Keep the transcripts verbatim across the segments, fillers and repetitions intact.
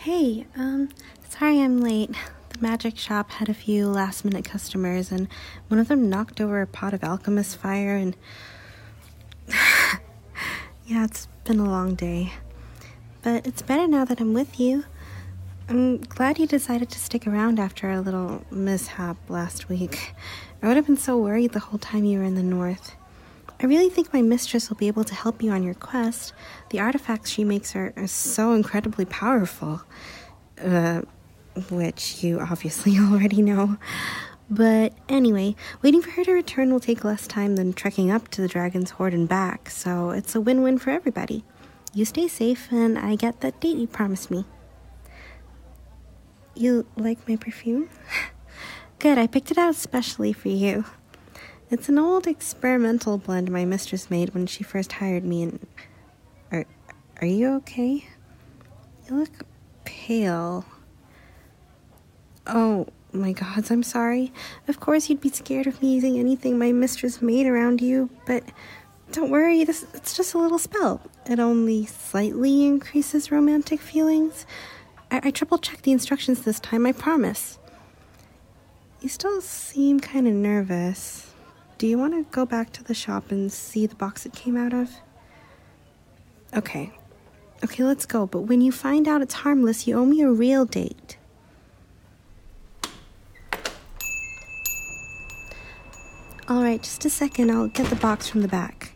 Hey, um, sorry I'm late. The magic shop had a few last-minute customers, and one of them knocked over a pot of alchemist fire, and... yeah, it's been a long day. But it's better now that I'm with you. I'm glad you decided to stick around after our little mishap last week. I would have been so worried the whole time you were in the north. I really think my mistress will be able to help you on your quest. The artifacts she makes are, are so incredibly powerful. Uh, which you obviously already know. But anyway, waiting for her to return will take less time than trekking up to the Dragon's Hoard and back, so it's a win-win for everybody. You stay safe, and I get that date you promised me. You like my perfume? Good, I picked it out especially for you. It's an old experimental blend my mistress made when she first hired me, and... Are, are you okay? You look pale. Oh my gods, I'm sorry. Of course you'd be scared of me using anything my mistress made around you, but don't worry, this it's just a little spell. It only slightly increases romantic feelings. I, I triple-checked the instructions this time, I promise. You still seem kind of nervous. Do you want to go back to the shop and see the box it came out of? Okay. Okay, let's go. But when you find out it's harmless, you owe me a real date. All right, just a second. I'll get the box from the back.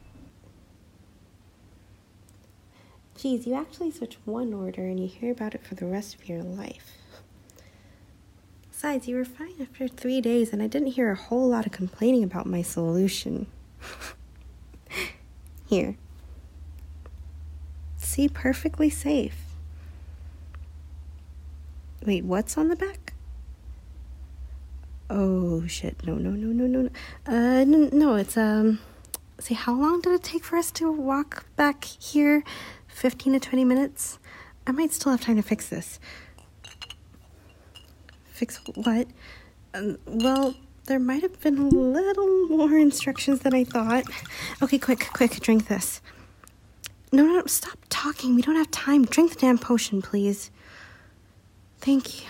Geez, you actually switch one order and you hear about it for the rest of your life. Besides, you were fine after three days, and I didn't hear a whole lot of complaining about my solution. Here. See, perfectly safe. Wait, what's on the back? Oh, shit. No, no, no, no, no, no. Uh, no, no, it's, um... See, how long did it take for us to walk back here? fifteen to twenty minutes? I might still have time to fix this. Fix what? Um, well, there might have been a little more instructions than I thought. Okay, quick, quick, drink this. No, no, no, stop talking. We don't have time. Drink the damn potion, please. Thank you.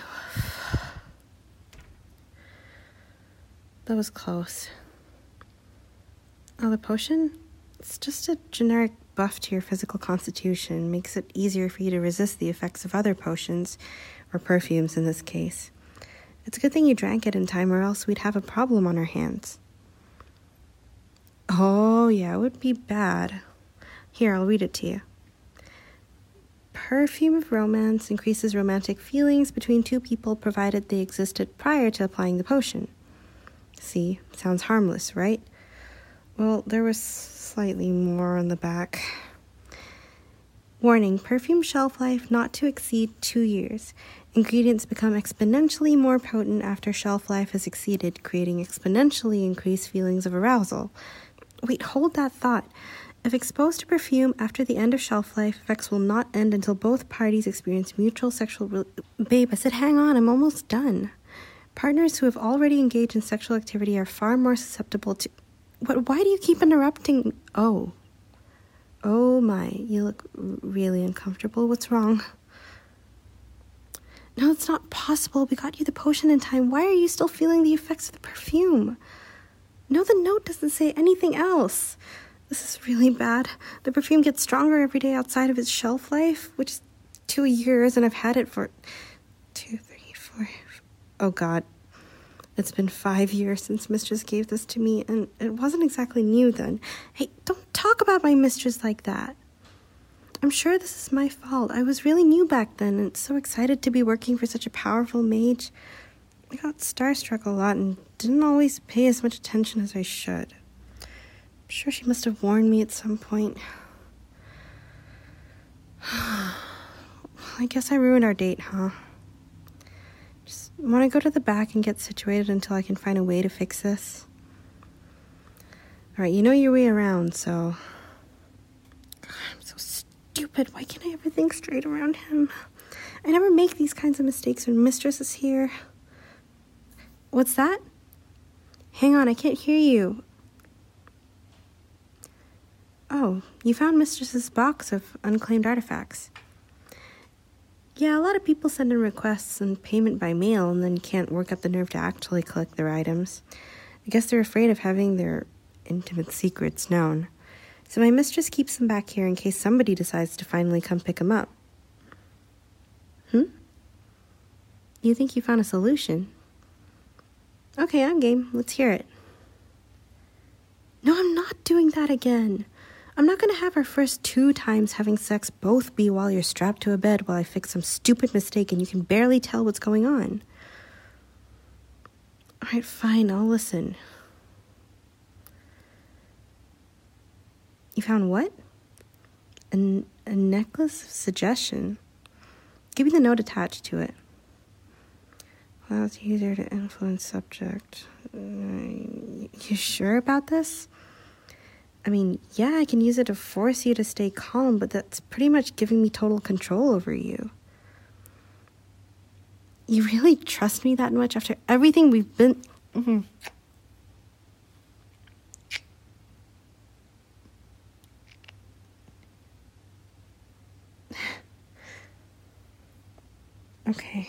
That was close. Oh, the potion? It's just a generic buff to your physical constitution. Makes it easier for you to resist the effects of other potions, or perfumes in this case. It's a good thing you drank it in time, or else we'd have a problem on our hands. Oh, yeah, it would be bad. Here, I'll read it to you. Perfume of romance increases romantic feelings between two people provided they existed prior to applying the potion. See, sounds harmless, right? Well, there was slightly more on the back. Warning, perfume shelf life not to exceed two years. Ingredients become exponentially more potent after shelf life is exceeded, creating exponentially increased feelings of arousal. Wait, hold that thought. If exposed to perfume after the end of shelf life, effects will not end until both parties experience mutual sexual... Re- Babe, I said hang on, I'm almost done. Partners who have already engaged in sexual activity are far more susceptible to... What? Why do you keep interrupting? Oh. Oh my, you look really uncomfortable. What's wrong? No, it's not possible. We got you the potion in time. Why are you still feeling the effects of the perfume? No, the note doesn't say anything else. This is really bad. The perfume gets stronger every day outside of its shelf life, which is two years, and I've had it for two, three, four... Oh, God. It's been five years since Mistress gave this to me, and it wasn't exactly new then. Hey, don't talk about my mistress like that. I'm sure this is my fault. I was really new back then and so excited to be working for such a powerful mage. I got starstruck a lot and didn't always pay as much attention as I should. I'm sure she must have warned me at some point. I guess I ruined our date, huh? Just want to go to the back and get situated until I can find a way to fix this. Alright, you know your way around, so... God, I'm so stupid. Why can't I ever think straight around him? I never make these kinds of mistakes when Mistress is here. What's that? Hang on, I can't hear you. Oh, you found Mistress's box of unclaimed artifacts. Yeah, a lot of people send in requests and payment by mail and then can't work up the nerve to actually collect their items. I guess they're afraid of having their intimate secrets known. So my mistress keeps them back here in case somebody decides to finally come pick them up. Hmm? You think you found a solution? Okay, I'm game. Let's hear it. No, I'm not doing that again. I'm not going to have our first two times having sex both be while you're strapped to a bed while I fix some stupid mistake and you can barely tell what's going on. All right, fine, I'll listen. You found what? A, a necklace of suggestion. Give me the note attached to it. Well, it's easier to influence subject. Uh, you sure about this? I mean, yeah, I can use it to force you to stay calm, but that's pretty much giving me total control over you. You really trust me that much after everything we've been... Mm-hmm. Okay.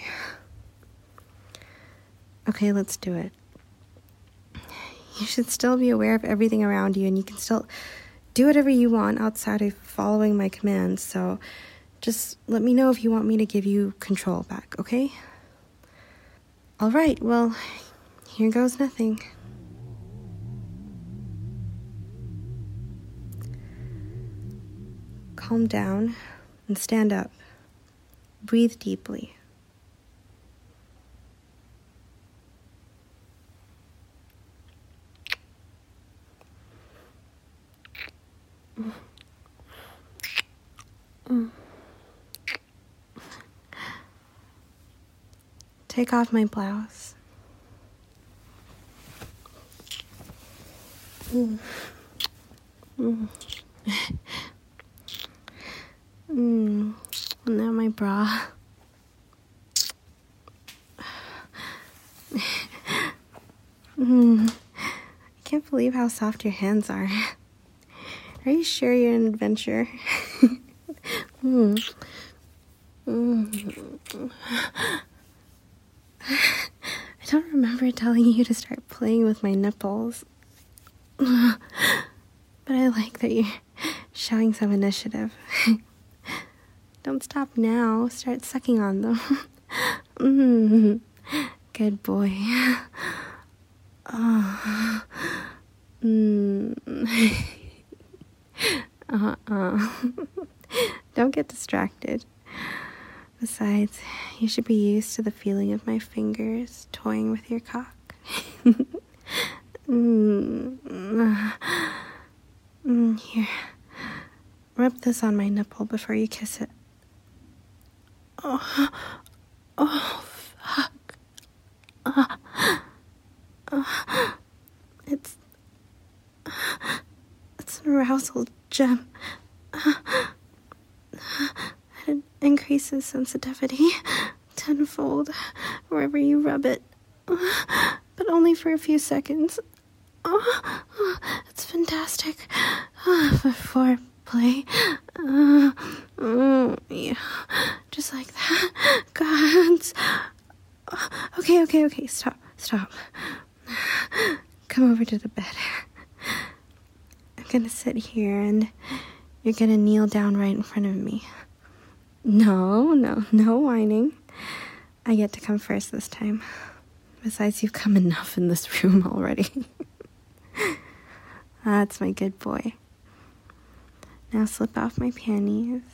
Okay, let's do it. You should still be aware of everything around you, and you can still do whatever you want outside of following my commands, so just let me know if you want me to give you control back, okay? All right, well, here goes nothing. Calm down and stand up. Breathe deeply. Mm. Take off my blouse. Mm. Mm. mm. And now my bra. mm. I can't believe how soft your hands are. Are you sure you're an adventurer? mm. Mm. I don't remember telling you to start playing with my nipples. But I like that you're showing some initiative. Don't stop now. Start sucking on them. mm. Good boy. Oh. Mm. Uh-uh. Don't get distracted. Besides, you should be used to the feeling of my fingers toying with your cock. mm. Mm, here. Rub this on my nipple before you kiss it. Oh, oh fuck. Uh, uh, it's... It's an arousal gem. Uh, it increases sensitivity tenfold wherever you rub it. Uh, but only for a few seconds. Uh, uh, it's fantastic. Uh, for foreplay. Uh, uh, yeah. Just like that. God. Uh, okay, okay, okay. Stop. Stop. Come over to the bed. I'm gonna sit here and you're gonna kneel down right in front of me. No, no, no whining. I get to come first this time. Besides, you've come enough in this room already. That's my good boy. Now slip off my panties.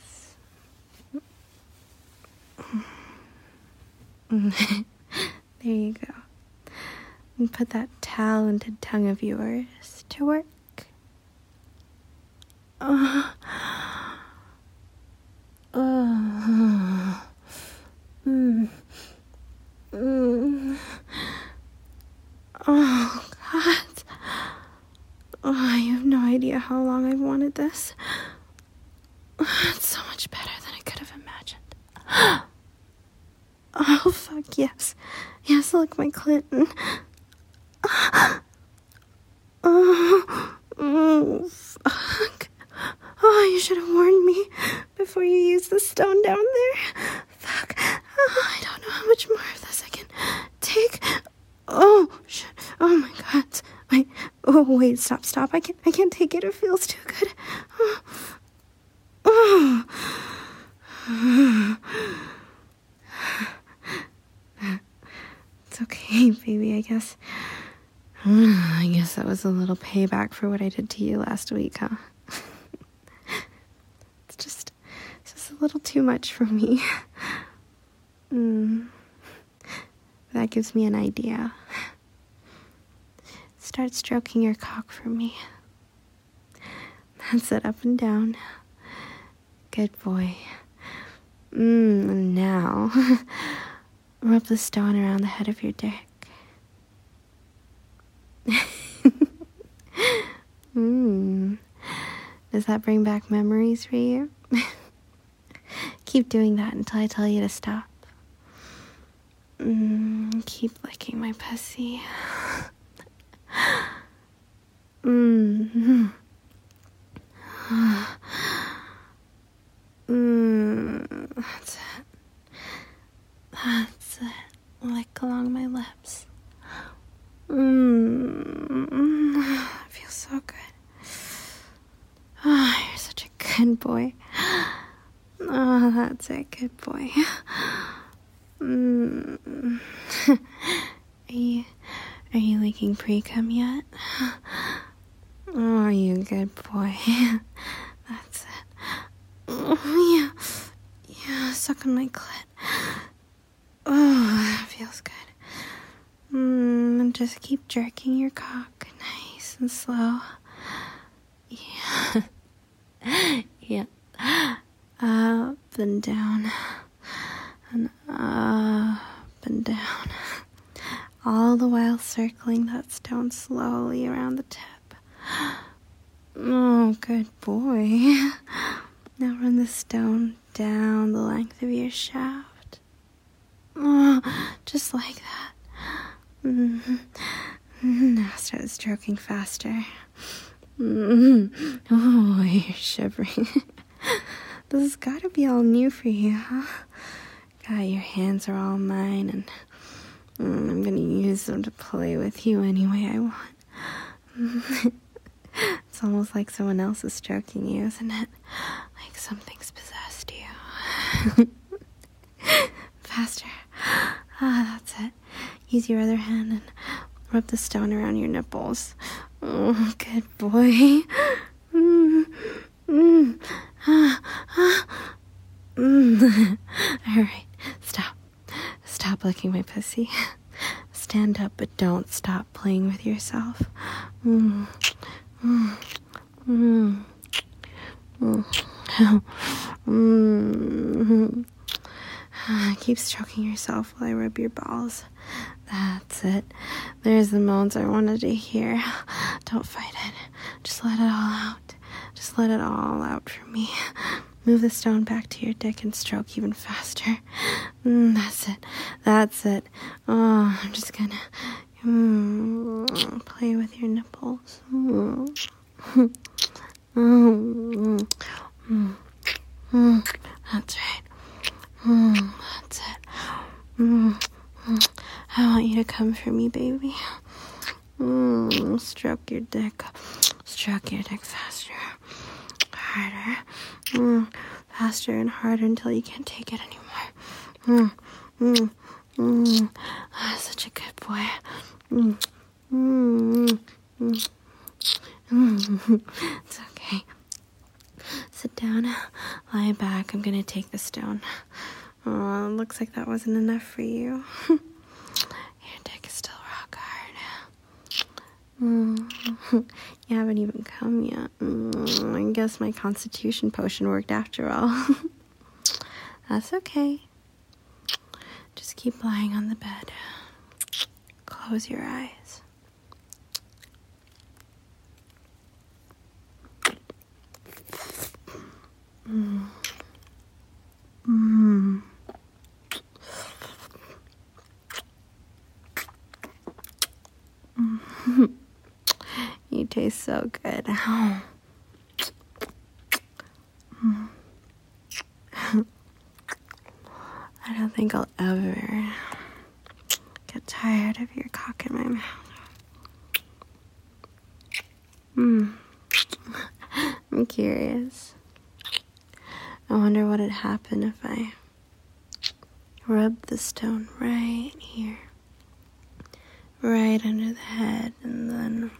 There you go. And put that talented tongue of yours to work. Uh, uh, mm, mm. Oh, God. Oh, you have no idea how long I've wanted this. It's so much better than I could have imagined. Oh, fuck, yes. Yes, look, my Clinton. Oh, oh, fuck. Oh, you should have warned me before you used the stone down there. Fuck. Oh, wait, stop, stop. I can't, I can't take it. It feels too good. Oh. It's okay, baby, I guess. I guess that was a little payback for what I did to you last week, huh? It's just, it's just a little too much for me. Mm. That gives me an idea. Start stroking your cock for me. That's it, up and down. Good boy. Mmm, and now, rub the stone around the head of your dick. Mmm. Does that bring back memories for you? Keep doing that until I tell you to stop. Mmm, keep licking my pussy. Mmm. Mmm. That's it. That's it. Lick along my lips. Mmm. It feels so good. Oh, you're such a good boy. Oh, that's it. Good boy. Mmm. Are you, are you licking pre-cum yet? Oh, you good boy. That's it. Oh, yeah. Yeah, suck on my clit. Oh, that feels good. Mmm, just keep jerking your cock nice and slow. Yeah. Yeah. Up and down. And up and down. All the while circling that stone slowly around the tip. Oh, good boy. Now run the stone down the length of your shaft. Oh, just like that. Mm-hmm. Now start stroking faster. Mm-hmm. Oh, you're shivering. This has got to be all new for you, huh? God, your hands are all mine, and mm, I'm going to use them to play with you any way I want. It's almost like someone else is stroking you, isn't it? Like something's possessed you. Faster. Ah, that's it. Use your other hand and rub the stone around your nipples. Oh, good boy. Mm, mm, ah, ah, mm. All right, stop. Stop licking my pussy. Stand up, but don't stop playing with yourself. Mm, mm, mm, mm, mm. Keep stroking yourself while I rub your balls. That's it. There's the moans I wanted to hear. Don't fight it. Just let it all out. Just let it all out for me. Move the stone back to your dick and stroke even faster. Mm, that's it. That's it. Oh, I'm just gonna mm, play with your nipples. Mm. Mm, mm, mm. That's right. Mm, that's it. Mm, mm. I want you to come for me, baby. Mm, stroke your dick. Stroke your dick faster. Harder. Mm, faster and harder until you can't take it anymore. Mm, mm, mm. Oh, such a good boy. Mm, mm, mm, mm. It's okay. Sit down. Lie back. I'm gonna take the stone. Oh, it looks like that wasn't enough for you. Your dick is still rock hard. Mm. You haven't even come yet. Mm. I guess my constitution potion worked after all. That's okay. Just keep lying on the bed. Close your eyes. Mm. Mm. Mm. You taste so good. Ow. Mm. I don't think I'll ever get tired of your cock in my mouth. Hmm. I'm curious. I wonder what would happen if I rubbed the stone right here, right under the head, and then...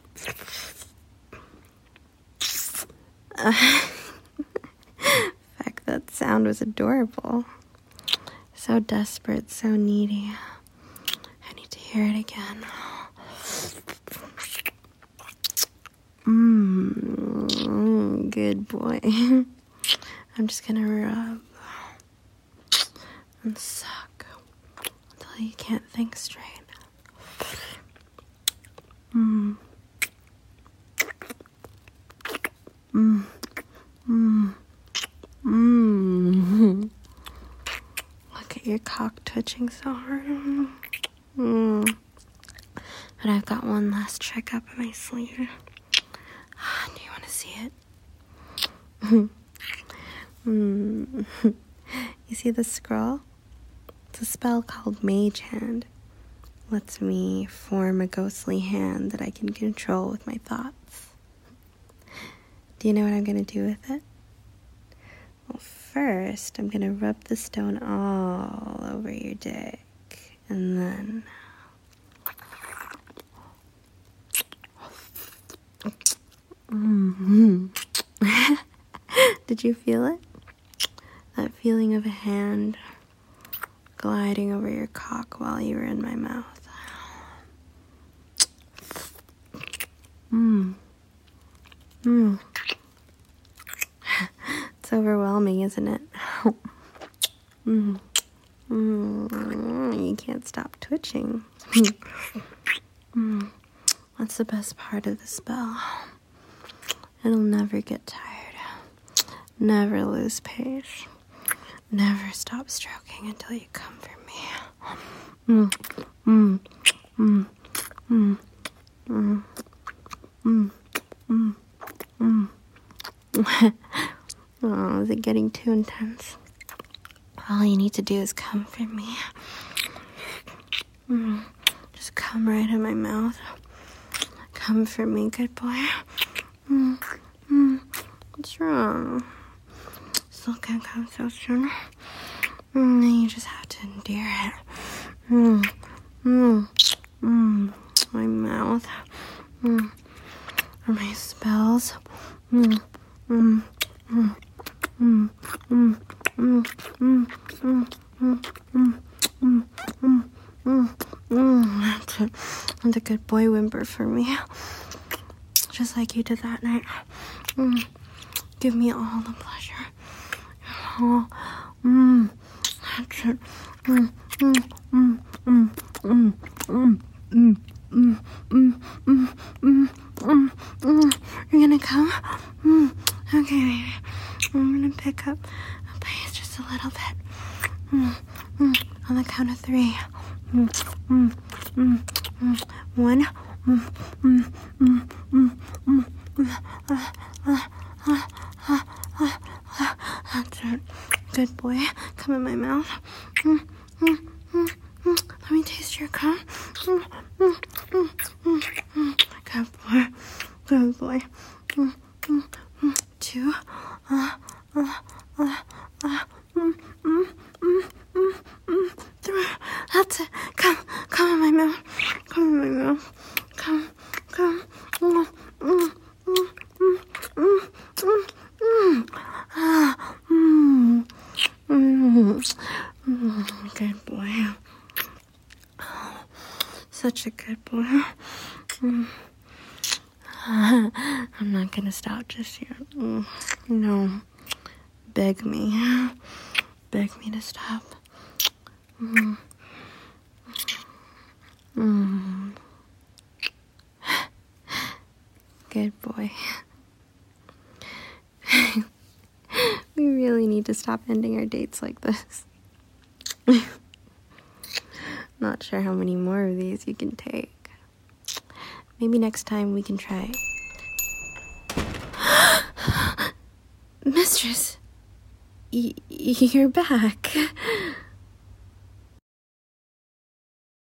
Uh, in fact, that sound was adorable. So desperate, so needy. I need to hear it again. Mmm, good boy. I'm just gonna rub and suck until you can't think straight. Mmm. Mmm. Mmm. Mmm. Look at your cock twitching so hard. Mmm. But I've got one last trick up my sleeve. Do you want to see it? mm. You see the scroll? It's a spell called Mage Hand. Lets me form a ghostly hand that I can control with my thoughts. Do you know what I'm going to do with it? Well, first, I'm going to rub the stone all over your dick. And then... Mm-hmm. Did you feel it? That feeling of a hand gliding over your cock while you were in my mouth. Mmm. Mmm. It's overwhelming, isn't it? Mmm. Mmm. You can't stop twitching. Mmm. That's the best part of the spell. It'll never get tired. Never lose pace. Never stop stroking until you come for me. Mm, mm, mm, mm, mm, mm, mm, mm. Oh, is it getting too intense? All you need to do is come for me. Mm, just come right in my mouth. Come for me, good boy. Mm, mm, what's wrong? Still can't come so soon. Mm, you just have to endure it. Mm, mm, mm, my mouth. Mm, or my spells. Mm, mm, mm, mm, mm, mm, mm, mm, mm, mm, mm, mm, mm, mm. That's it. That's a good boy whimper for me. Just like you did that night. Mm. Give me all the pleasure. Oh, mm. That's it. Mm, mm, mm, mm, mm, mm, mm, mm, mm, mm, mm, mm, mm. You're gonna come? Mm. Okay, baby. I'm gonna pick up a pace just a little bit. Mm, mm. On the count of three. Mm, mm, mm, mm. One. Mm, mm, mm, mm, mm, mm. Uh, uh, uh, uh, uh, uh. That's it. Good boy. Come in my mouth. Mm, mm, mm, mm. Let me taste your cum. Mm, mm, mm, mm, mm. Good boy. Good boy. Mm, mm, mm. Two. Uh, uh, uh, uh. Mm, mm, mm, mm, mm. Three. That's it. Come. Come in my mouth. Come in my mouth. Come. Come. Mm, mm, mm, mm, mm, mm, mm. Ah, mm. Mm. Mm. Good boy. Oh, such a good boy. Mm. Uh, I'm not gonna stop just yet. Mm. No. Beg me. Beg me to stop. Mm. Mm. Good boy. We really need to stop ending our dates like this. Not sure how many more of these you can take. Maybe next time we can try. Mistress, y- you're back.